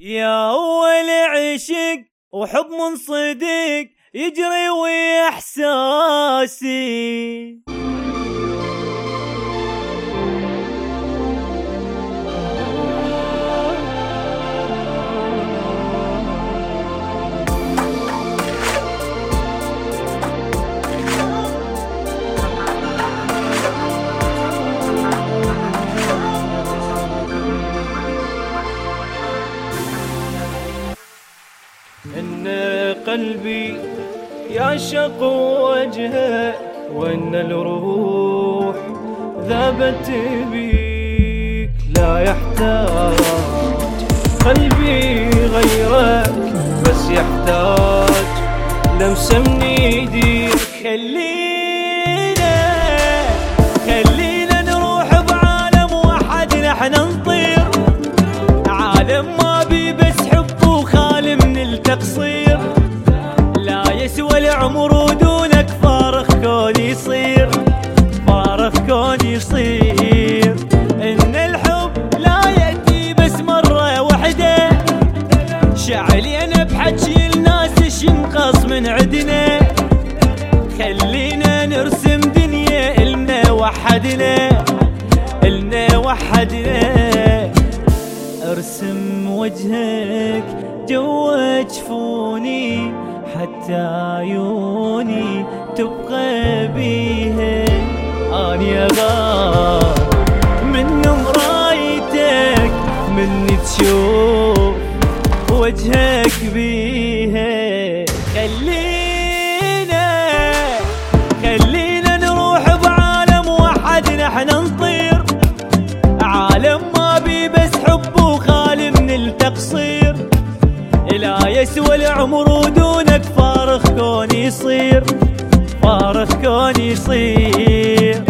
يا أول عشق وحب من صدق يجري ويا إحساسي، إن قلبي يعشق وجهك، وإن الروح ذابت بيك. لا يحتاج قلبي غيرك، بس يحتاج لمسة من ايديك. خلينا نروح بعالم واحد، نحن نطير عالم ما بي بس حب وخالي من التقصير. لا يسوى العمر دونك، فارغ كون يصير، فارغ كون يصير. إن الحب لا يأتي بس مرة وحدة، شعلي أنا بحكي الناس ينقص من عدنا. خلينا نرسم دنيا إلنا وحدنا، إلنا وحدنا. ارسم وجهك جوا جفوني، حتى عيوني تبقى بيها. اني اغار من مرايتك، من تشوف وجهك بيها. خلينا نروح بعالم واحد، نحن نطير عالم ما بي بس حب وخالي من التقصير. لا يسوى العمر دونك، فارغ كون يصير، فارغ كون يصير.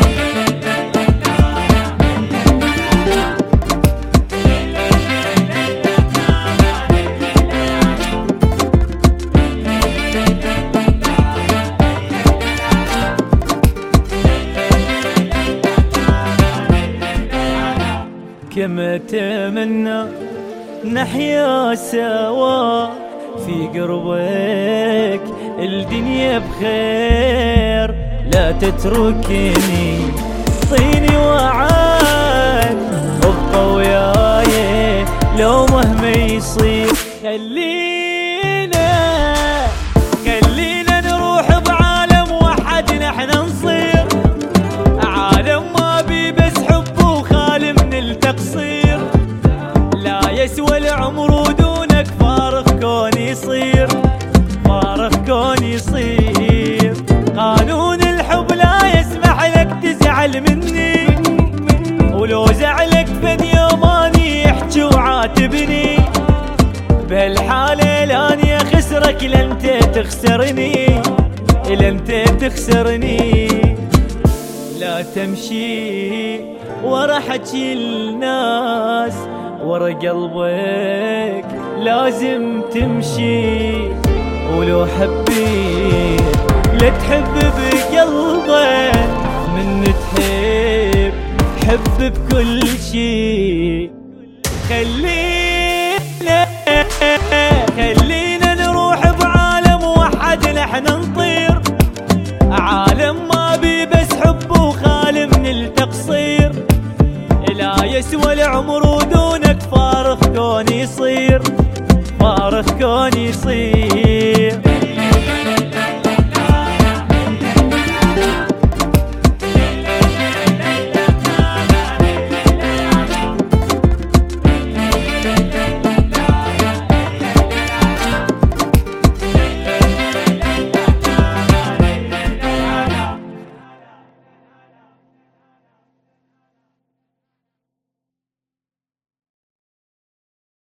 كما تمنى نحيا سوا في قربك، الدنيا بخير. لا تتركني طيني وعاد، ابقى وياي لو مهما يصير. خلينا نروح بعالم واحد، نحن نصير عالم ما بي بس حب وخالي من التقصير. لا يسوى العمر دونك، فارغ كون يصير، فارغ كون يصير. قانون الحب لا يسمح لك تزعل مني، ولو زعلك فد يوماني يحكي وعاتبني. بهالحالة لاني اخسرك، لا انت تخسرني، لا انت تخسرني. لا تمشي ورا حكي الناس، ورا قلبك لازم تمشي. ولو حبيت لا تحب بقلبك، من تحب حب بكل شي. خلينا نروح بعالم واحد، نحن نطير عالم ما بي بس حب وخالي من التقصير. لا يسوى العمر دونك، فارغ كون يصير، فارغ كون يصير.